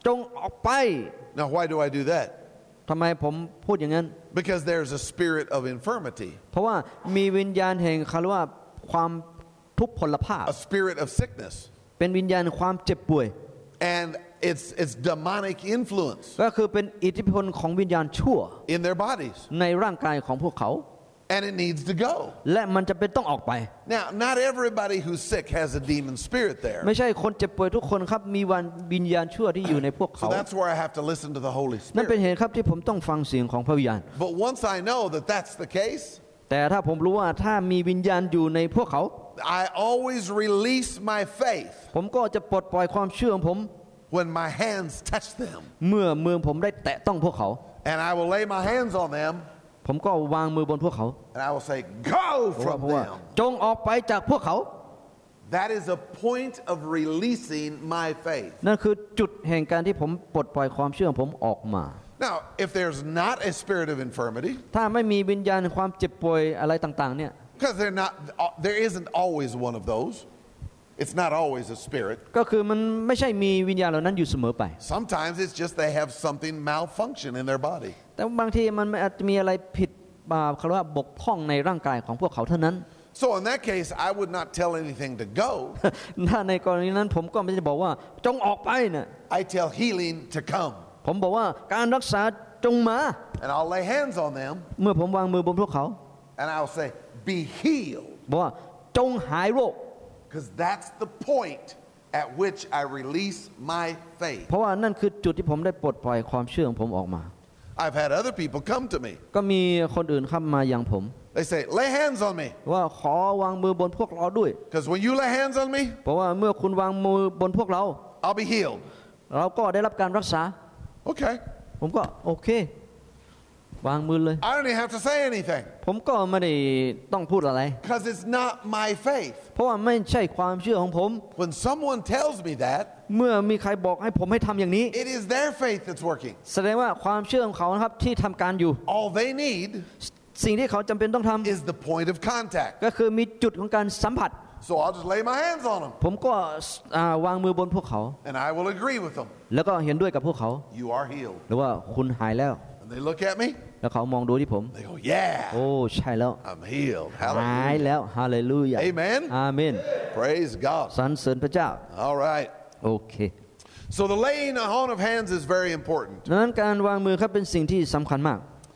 จงออกไป Now, why do I do that? ทำไมผมพูดอย่างนั้น Because there's a spirit of infirmity, เพราะว่ามีวิญญาณแห่งคารวะความทุพพลภาพ a spirit of sickness, เป็นวิญญาณความเจ็บป่วย and it's it's demonic influence ก็คือเป็นอิทธิพลของวิญญาณชั่ว in their bodies, ในร่างกายของพวกเขา and it needs to go. และมันจะเป็นต้องออกไป Now, not everybody who's sick has a demon spirit there. ไม่ใช่คนเจ็บป่วยทุกคนครับมีวันวิญญาณชั่วที่อยู่ในพวก So เขา that's where I have to listen to the Holy นั่นเป็น Spirit. เหตุครับที่ผมต้องฟังเสียงของพระวิญญาณ But once I know that that's the case, แต่ถ้าผมรู้ว่าถ้ามีวิญญาณอยู่ในพวกเขา I always release my faith ผมก็จะปลดปล่อยความเชื่อของผม when my hands touch them, เมื่อมือผมได้แตะต้องพวกเขา and I will lay my hands on them, ผมก็วางมือบนพวกเขา and I will say, "Go เพราะ from ว่า them." จงออกไปจากพวกเขา That is a point of releasing my faith. นั่นคือจุดแห่งการที่ผมปลดปล่อยความเชื่อของผมออกมา Now, if there's not a spirit of infirmity, ถ้าไม่มีวิญญาณความเจ็บป่วยอะไรต่างๆเนี่ย because they're not, there isn't always one of those. It's not always a spirit. ก็คือมันไม่ใช่มีวิญญาณเหล่านั้นอยู่เสมอไป Sometimes it's just they have something malfunction in their body. แต่บางทีมันอาจจะมีอะไรผิดบาปเขาเรียกว่าบกพร่องในร่างกายของพวกเขาเท่านั้น So in that case, I would not tell anything to go. ถ้าในกรณีนั้นผมก็ไม่ได้บอกว่าจงออกไปเนี่ย I tell healing to come, ผมบอกว่าการรักษาจงมา and I'll lay hands on them, เมื่อผมวางมือบนพวกเขา and I'll say, "Be healed," บอกว่าจงหายโรค because that's the point at which I release my faith. เพราะว่านั่นคือจุดที่ผมได้ปลดปล่อยความเชื่อของผมออกมา I've had other people come to me. ก็มีคนอื่นเข้ามาอย่างผม They say, "Lay hands on me," ว่าขอวางมือบนพวกเราด้วย because when you lay hands on me, เพราะว่าเมื่อคุณวางมือบนพวกเรา I'll be healed. เราก็ได้รับการรักษา Okay. ผมก็โอเควางมือเลย I don't even have to say anything ผมก็ไม่ได้ต้องพูดอะไร because it's not my faith. เพราะว่าไม่ใช่ความเชื่อของผม When someone tells me that, เมื่อมีใครบอกให้ผมให้ทำอย่างนี้ it is their faith that's working. แสดงว่าความเชื่อของเขานะครับที่ทำการอยู่ All they need สิ่งที่เขาจำเป็นต้องทำ is the point of contact. ก็คือมีจุดของการสัมผัส So I'll just lay my hands on them ผมก็อ่าวางมือบนพวกเขา and I will agree with them. แล้วก็เห็นด้วยกับพวกเขา You are healed. หรือว่าคุณหายแล้ว And they look at me, แล้วเขามองดูที่ผม they go, "Yeah, โอ้ใช่แล้ว I'm healed." หาย Hallelujah. แล้วฮาเลลูยา Amen. อาเมน Praise God. สรรเสริญพระเจ้า All right. โอเค So the laying on of hands is very important. ดังนั้นการวางมือครับเป็นสิ่งที่สำคัญมาก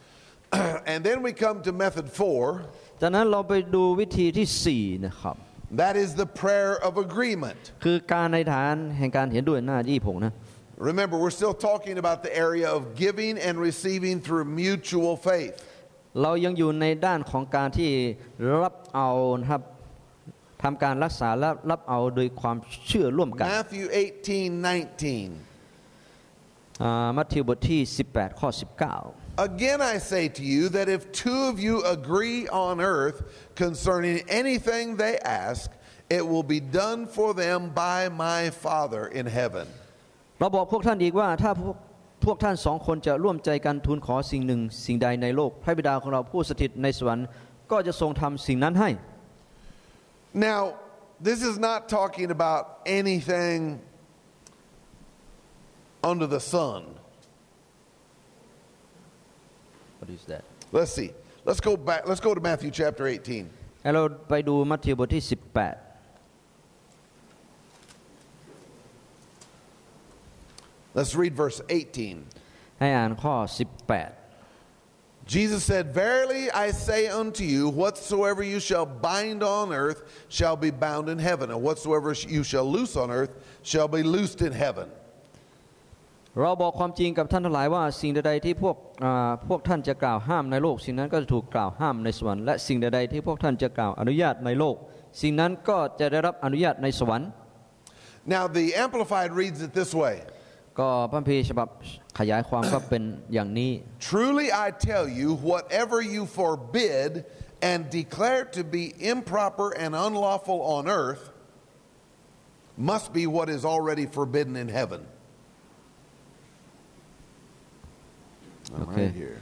And then we come to method four. จากนั้นเราไปดูวิธีที่สี่นะครับ That is the prayer of agreement. คือการในฐานแห่งการเห็นด้วยหน้ายี่ผมนะ Remember, we're still talking about the area of giving and receiving through mutual faith. เรายังอยู่ในด้านของการที่รับเอานะครับทำการรักษาและรับเอาโดยความเชื่อร่วมกัน Matthew eighteen nineteen. อ่ามัทธิวบทที่สิบแปดข้อสิบเก้า Again, I say to you that if two of you agree on earth concerning anything they ask, it will be done for them by my Father in heaven. เราบอกพวกท่านอีกว่าถ้าพวกพวกท่านสองคนจะร่วมใจกันทูลขอสิ่งหนึ่งสิ่งใดในโลกพระบิดาของเราผู้สถิตในสวรรค์ก็จะทรงทำสิ่งนั้นให้ Now, this is not talking about anything under the sun. What is that? Let's see. Let's go back. Let's go to Matthew chapter eighteen. ให้เราไปดูมัทธิวบทที่สิบแปด Let's read verse eighteen. ให้อ่านข้อสิบแปด Jesus said, "Verily I say unto you, whatsoever you shall bind on earth shall be bound in heaven, and whatsoever you shall loose on earth shall be loosed in heaven." เราบอกความจริงกับท่านทั้งหลายว่าสิ่งใดๆที่พวกพวกท่านจะกล่าวห้ามในโลกสิ่งนั้นก็จะถูกกล่าวห้ามในสวรรค์และสิ่งใดๆที่พวกท่านจะกล่าวอนุญาตในโลกสิ่งนั้นก็จะได้รับอนุญาตในสวรรค์ Now the Amplified reads it this way. ก็พระคัมภีร์ฉบับขยายความก็เป็นอย่างนี้ Truly I tell you, whatever you forbid and declare to be improper and unlawful on earth must be what is already forbidden in heaven. Okay. Right here.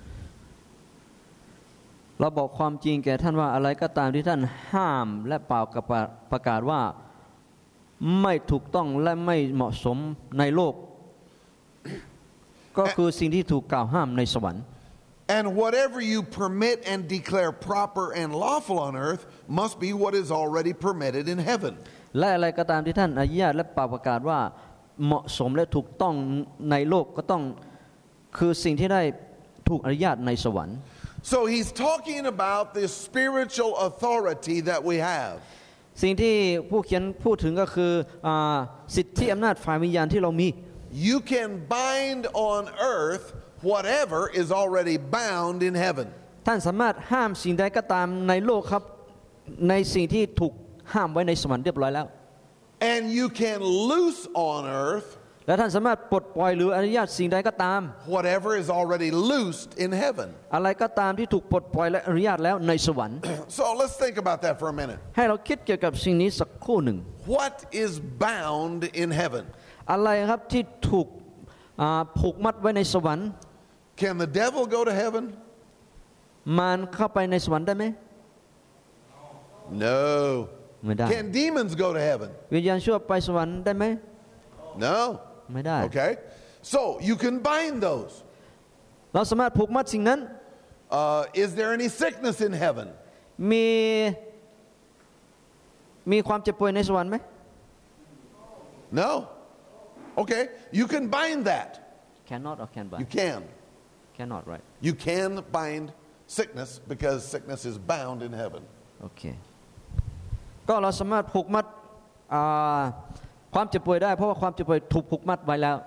เราบอกความจริงแก่ท่านว่าอะไรก็ตามที่ท่านห้ามและเป่ากระประกาศว่าไม่ถูกต้องและไม่เหมาะสมในโลกก็คือสิ่งที่ถูกกล่าวห้ามในสวรรค์ And whatever you permit and declare proper and lawful on earth must be what is already permitted in heaven. และอะไรก็ตามที่ท่านอนุญาตและประกาศว่าเหมาะสมและถูกต้องในโลกก็ต้องคือสิ่งที่ได้ถูกอนุญาตในสวรรค์ So he's talking about this spiritual authority that we have. สิ่งที่ผู้เขียนพูดถึงก็คือสิทธิอำนาจฝ่ายวิญญาณที่เรามี You can bind on earth whatever is already bound in heaven. ท่านสามารถห้ามสิ่งใดก็ตามในโลกครับในสิ่งที่ถูกห้ามไว้ในสวรรค์เรียบร้อยแล้ว And you can loose on earth และท่านสามารถปลดปล่อยหรืออนุญาตสิ่งใดก็ตาม whatever is already loosed in heaven. อะไรก็ตามที่ถูกปลดปล่อยและอนุญาตแล้วในสวรรค์ So let's think about that for a minute. ให้เราคิดเกี่ยวกับสิ่งนี้สักครู่หนึ่ง What is bound in heaven? อะไรครับที่ถูกผูกมัดไว้ในสวรรค์ Can the devil go to heaven? มารเข้าไปในสวรรค์ได้ไหม No. ไม่ได้ Can demons go to heaven? วิญญาณชั่วไปสวรรค์ได้ไหม No. ไม่ได้ Okay. So you can bind those. เราสามารถผูกมัดสิ่งนั้น Uh, is there any sickness in heaven? มีมีความเจ็บป่วยในสวรรค์ไหม No. Okay. You can bind that. cannot or can bind You can. cannot right You can bind sickness because sickness is bound in heaven. โอเคก็เราสามารถผูกมัดความเจ็บป่วยได้เพราะว่าความเจ็บป่วยถูกผูกมัดไว้แล้ว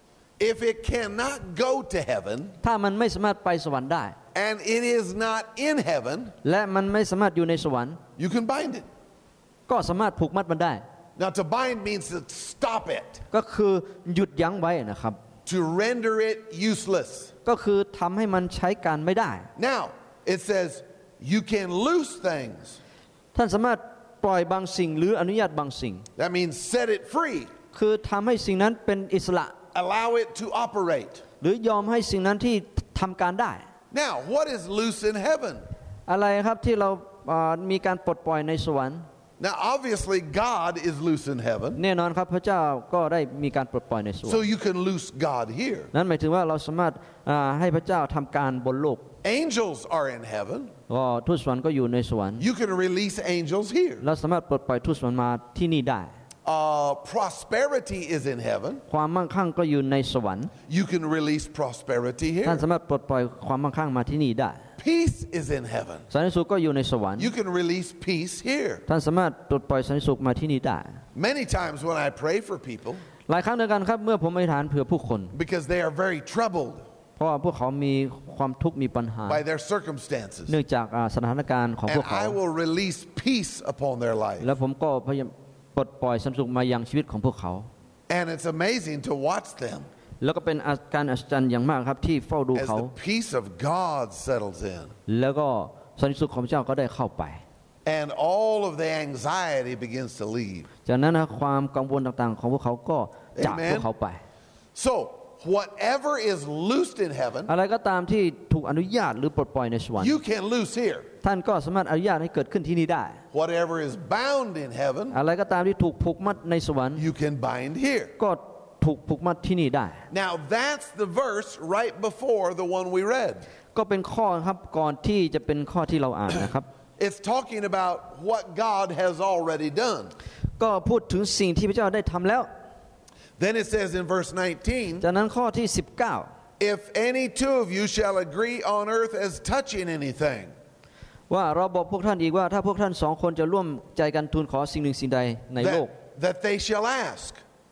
If it cannot go to heaven ถ้ามันไม่สามารถไปสวรรค์ได้ and it is not in heaven และมันไม่สามารถอยู่ในสวรรค์ you can bind it. ก็สามารถผูกมัดมันได้ Now to bind means to stop it, ก็คือหยุดยั้งไว้นะครับ to render it useless. ก็คือทำให้มันใช้การไม่ได้ Now it says you can loose things. ท่านสามารถปล่อยบางสิ่งหรืออนุญาตบางสิ่ง That means set it free. คือทำให้สิ่งนั้นเป็นอิสระ Allow it to operate. หรือยอมให้สิ่งนั้นที่ทำการได้ Now what is loose in heaven? อะไรครับที่เรามีการปลดปล่อยในสวรรค์ Now obviously God is loose in heaven. แน่นอนครับพระเจ้าก็ได้มีการปลดปล่อยในสวรร So ค์ you can loose God here. นั่นหมายถึงว่าเราสามารถให้พระเจ้าทำการบนโลก Angels are in heaven. ก็ทูตสวรรค์ก็อยู่ในสวรรค์ You can release angels here. เราสามารถปลดปล่อยทูตสวรรค์มาที่นี่ได้ Uh, prosperity is in heaven. ความมั่งคั่งก็อยู่ในสวรรค์ You can release prosperity ท่าน here. สามารถปลดปล่อยความมั่งคั่งมาที่นี่ได้ Peace is in heaven. สันติสุขก็อยู่ในสวรรค์ You can release peace here. ท่านสามารถปลดปล่อยสันติสุขมาที่นี่ได้ Many times when I pray for people, หลายครั้งด้วยกันครับเมื่อผมอธิษฐานเผื่อผู้คน because they are very troubled เพราะว่าพวกเขามีความทุกข์มีปัญหา by their circumstances, เนื่องจากสถานการณ์ของพว and กเขา I will release peace upon their life. แล้วผมก็พยายามปลดปล่อยสันติสุขมายังชีวิตของพวกเขา And it's amazing to watch them แล้วก็เป็นการอัศจรรย์อย่างมากครับที่เฝ้าดู as เขา the peace of God settles in, แล้วก็สันติสุขของพระเจ้าก็ได้เข้าไป and all of the anxiety begins to leave. จากนั้นนะความกังวลต่างๆของพวกเขาก็จาก Amen. พวกเขาไป So whatever is loosed in heaven, อะไรก็ตามที่ถูกอนุญาตหรือปลดปล่อยในสวรรค์ you can loose here. ท่านก็สามารถอนุญาตให้เกิดขึ้นที่นี่ได้ Whatever is bound in heaven, อะไรก็ตามที่ถูกผูกมัดในสวรรค์ you can bind here. ก็ถูกผูกมัดที่นี่ได้ Now that's the verse right before the one we read. ก็เป็นข้อครับก่อนที่จะเป็นข้อที่เราอ่านนะครับ It's talking about what God has already done. ก็พูดถึงสิ่งที่พระเจ้าได้ทำแล้ว Then it says in verse nineteen, จากนั้นข้อที่สิบเก้า if any two of you shall agree on earth as touching anything, ว่าเราบอกพวกท่านอีกว่าถ้าพวกท่านสองคนจะร่วมใจกันทูลขอสิ่งหนึ่งสิ่งใดในโลก that, that they shall ask.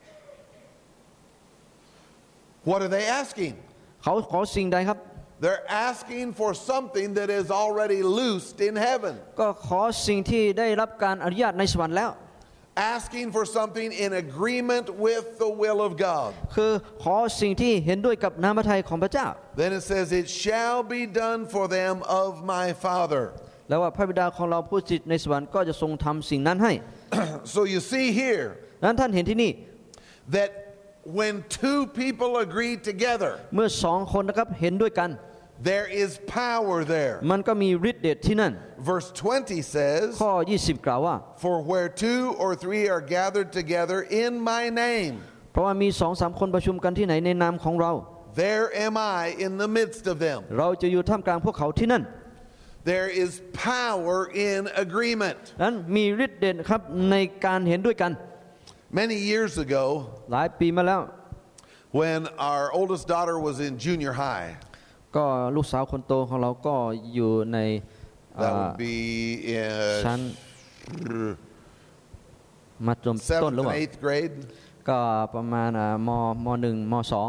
What are they asking? เขาขอสิ่งใดครับ They're asking for something that is already loosed in heaven. ก็ขอสิ่งที่ได้รับการอนุญาตในสวรรค์แล้ว Asking for something in agreement with the will of God. คือขอสิ่งที่เห็นด้วยกับน้ำพระทัยของพระเจ้า Then it says, it shall be done for them of my Father. แล้วว่าพระบิดาของเราผู้สถิตในสวรรค์ก็จะทรงทำสิ่งนั้นให้ So you see here นั้นท่านเห็นที่นี่ that when two people agree together, เมื่อสองคนนะครับเห็นด้วยกัน there is power there. มันก็มีฤทธิ์เดชที่นั่น Verse twenty says, ข้อยี่สิบกล่าวว่า for where two or three are gathered together in my name, เพราะว่ามีสองสามคนประชุมกันที่ไหนในนามของเรา there am I in the midst of them. เราจะอยู่ท่ามกลางพวกเขาที่นั่น There is power in agreement. นั้นมีฤทธิ์เดชครับในการเห็นด้วยกัน Many years ago, หลายปีมาแล้ว when our oldest daughter was in junior high, ก็ลูกสาวคนโตของเราก็อยู่ใน that would be ชั้น in มัธยมต้นห seventh รือเป and ล่า eighth grade. ก็ประมาณมมหนึ่งมสอง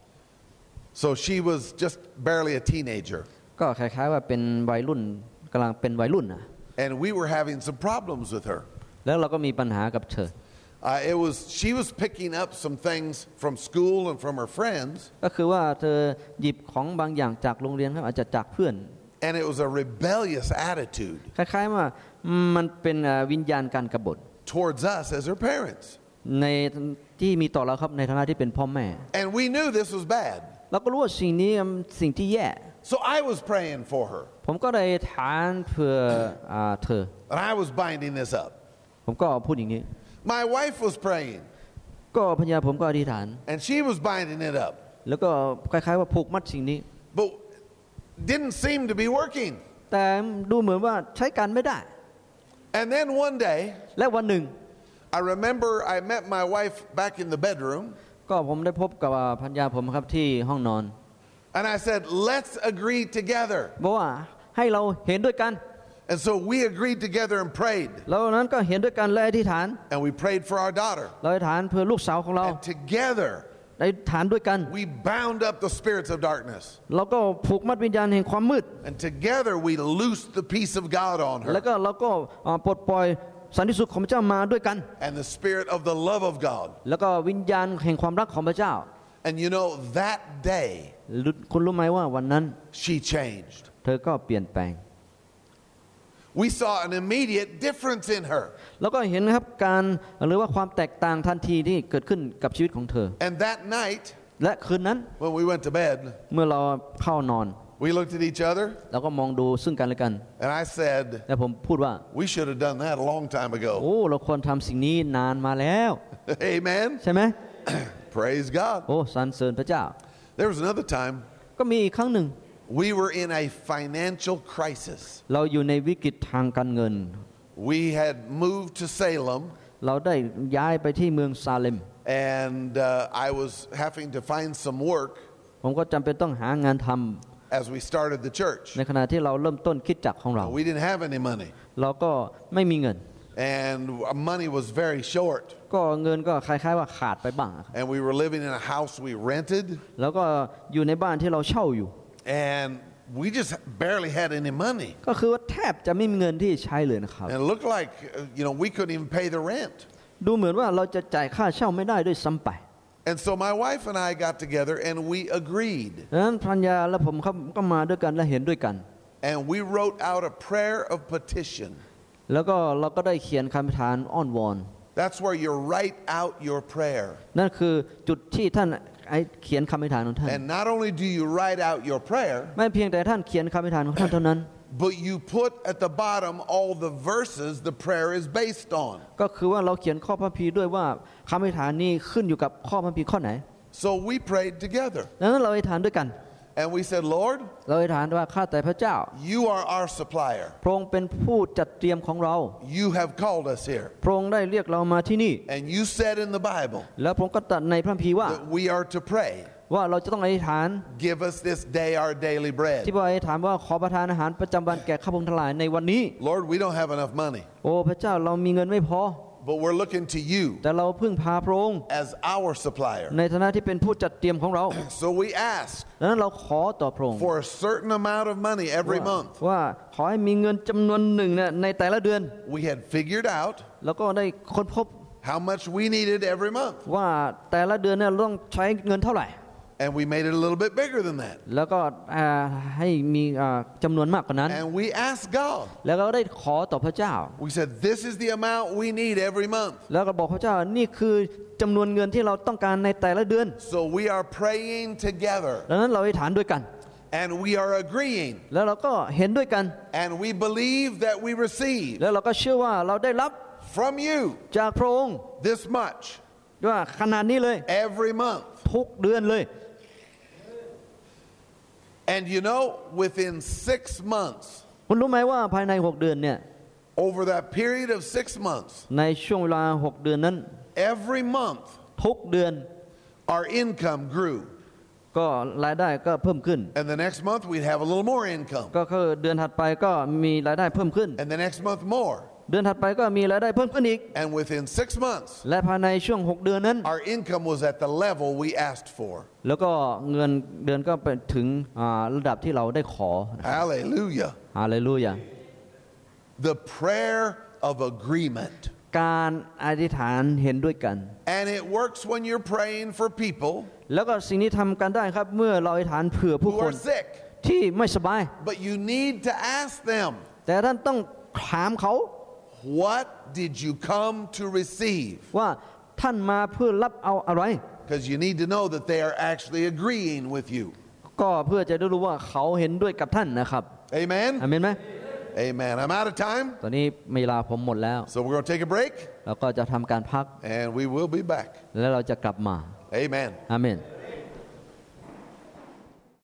So she was just barely a teenager. ก็คล้ายๆว่าเป็นวัยรุ่นกำลังเป็นวัยรุ่นนะ And we were having some problems with her. แล้วเราก็มีปัญหากับเธอ Uh, it was she was picking up some things from school and from her friends. ก็คือว่าเธอหยิบของบางอย่างจากโรงเรียนครับอาจจะจากเพื่อน And it was a rebellious attitude คล้ายๆว่ามันเป็นวิญญาณการกบฏ towards us as her parents. ในที่มีต่อเราครับในฐานะที่เป็นพ่อแม่ And we knew this was bad. เราก็รู้ว่าสิ่งนี้สิ่งที่แย่ So I was praying for her. ผมก็ได้ฐานเพื่อเธอ And I was binding this up. ผมก็พูดอย่างนี้ My wife was praying. ก็ภรรยาผมก็อธิษฐาน And she was binding it up. แล้วก็คล้ายๆว่าผูกมัดสิ่งนี้ But didn't seem to be working. แต่ดูเหมือนว่าใช้การไม่ได้ And then one day, และวันหนึ่ง I remember I met my wife back in the bedroom. ก็ผมได้พบกับภรรยาผมครับที่ห้องนอน And I said, let's agree together. บอกว่าให้เราเห็นด้วยกัน And so we agreed together and prayed. แล้วนั้นก็เห็นด้วยกันและอธิษฐาน And we prayed for our daughter. เราอธิษฐานเพื่อลูกสาวของเรา And together, ได้ฐานด้วยกัน we bound up the spirits of darkness. เราก็ผูกมัดวิญญาณแห่งความมืด And together we loosed the peace of God on แล้ว her. ก็เราก็ปลดปล่อยสันติสุขของพระเจ้ามาด้วยกัน And the spirit of the love of God. แล้วก็วิญญาณแห่งความรักของพระเจ้า And you know, that day, คุณรู้ไหมว่าวันนั้น she changed. เธอก็เปลี่ยนแปลง We saw an immediate difference in her. แล้วก็เห็นนะครับการหรือว่าความแตกต่างทันทีที่เกิดขึ้นกับชีวิตของเธอ And that night, และคืนนั้น when we went to bed, เมื่อเราเข้านอน we looked at each other. เราก็มองดูซึ่งกันและกัน And I said, และผมพูดว่า we should have done that a long time โอ้ ago. เราควรทำสิ่งนี้นานมาแล้ว Amen. ใช่ไหม Praise God. โอ้สรรเสริญพระเจ้า There was another time ก็มีอีกครั้งหนึ่ง we were in a financial crisis. เราอยู่ในวิกฤตทางการเงิน We had moved to Salem, เราได้ย้ายไปที่เมืองซาเลม and uh, I was having to find some work ผมก็จำเป็นต้องหางานทำ as we started the church. ในขณะที่เราเริ่มต้นคริสตจักรของเรา We didn't have any money, เราก็ไม่มีเงิน and money was very short. ก็เงินก็คล้ายๆว่าขาดไปบ้าง And we were living in a house we rented, แล้วก็อยู่ในบ้านที่เราเช่าอยู่ and we just barely had any money. ก็คือว่าแทบจะไม่มีเงินที่ใช้เลยนะครับ And it looked like, you know, we couldn't even pay the rent. ดูเหมือนว่าเราจะจ่ายค่าเช่าไม่ได้ด้วยซ้ำไป And so my wife and I got together and we agreed. ดังนั้นภรรยาและผมก็มาด้วยกันและเห็นด้วยกัน And we wrote out a prayer of petition. แล้วก็เราก็ได้เขียนคำอธิษฐานอ้อนวอน That's where you write out your prayer. นั่นคือจุดที่ท่านเขียนคำอธิษฐานของท่าน And not only do you write out your prayer, ไม่เพียงแต่ท่านเขียนคำอธิษฐานของท่านเท่านั้น but you put at the bottom all the verses the prayer is based on. ก็คือว่าเราเขียนข้อพระคัมภีร์ด้วยว่าคำอธิษฐานนี้ขึ้นอยู่กับข้อพระคัมภีร์ข้อไหน So we prayed together. ดังนั้นเราอธิษฐานด้วยกัน And we said, Lord, เราอธิษฐานว่าข้าแต่พระเจ้า you are our supplier. พระองค์เป็นผู้จัดเตรียมของเรา You have called us here. พระองค์ได้เรียกเรามาที่นี่ And you said in the Bible แล้วพระองค์ก็ตรัสในพระคัมภีร์ว่า that we are to pray. ว่าเราจะต้องอธิษฐาน Give us this day our daily bread. ที่ว่าอธิษฐานว่าขอประทานอาหารประจำวันแก่ข้าพงทั้งหลายในวันนี้ Lord, we don't have enough money, โอ้พระเจ้าเรามีเงินไม่พอ but we're looking to you แต่เราพึ่งพาพระองค์ as our supplier. ในฐานะที่เป็นผู้จัดเตรียมของเรา So we ask ดังนั้นเราขอต่อพระองค์ for a certain amount of money every ว่า month. ว่าขอให้มีเงินจำนวนหนึ่งเนี่ยในแต่ละเดือน We had figured out แล้วก็ได้ค้นพบ how much we needed every month. ว่าแต่ละเดือนเนี่ยเราต้องใช้เงินเท่าไหร่ And we made it a little bit bigger than that. แล้วก็ให้มีจำนวนมากกว่านั้น And we asked God. แล้วก็ได้ขอต่อพระเจ้า We said, this is the amount we need every month. แล้วก็บอกพระเจ้านี่คือจำนวนเงินที่เราต้องการในแต่ละเดือน So we are praying together. ดังนั้นเราอธิษฐานด้วยกัน And we are agreeing. แล้วเราก็เห็นด้วยกัน And we believe that we receive แล้วเราก็เชื่อว่าเราได้รับ from you จากพระองค์ this much ว่าขนาดนี้เลย every month. ทุกเดือนเลย And you know, within six months, คุณรู้ไหมว่าภายในหกเดือนเนี่ย over that period of six months, ในช่วงเวลาหกเดือนนั้น every month, ทุกเดือน our income grew. ก็รายได้ก็เพิ่มขึ้น And the next month we'd have a little more income. ก็คือเดือนถัดไปก็มีรายได้เพิ่มขึ้น And the next month more. เดือนถัดไปก็มีรายได้เพิ่มขึ้นอีก And within six months, และภายในช่วงหกเดือนนั้น our income was at the level we asked for. แล้วก็เงินเดือนก็ไปถึงระดับที่เราได้ขอ Hallelujah. ฮาเลลูยา The prayer of agreement. การอธิษฐานเห็นด้วยกัน And it works when you're praying for people แล้วก็สิ่งนี้ทำกันได้ครับเมื่อเราอธิษฐานเผื่อผู้ who คน are sick. ที่ไม่สบาย But you need to ask them, แต่ท่านต้องถามเขา what did you come to receive? ว่าท่านมาเพื่อรับเอาอะไร Because you need to know that they are actually agreeing with you. ก็เพื่อจะได้รู้ว่าเขาเห็นด้วยกับท่านนะครับ Amen? อาเมนไหม Amen. I'm out of time. ตอนนี้เวลาผมหมดแล้ว So we're going to take a break. เราก็จะทำการพัก And we will be back. แล้วเราจะกลับมา Amen. อาเมน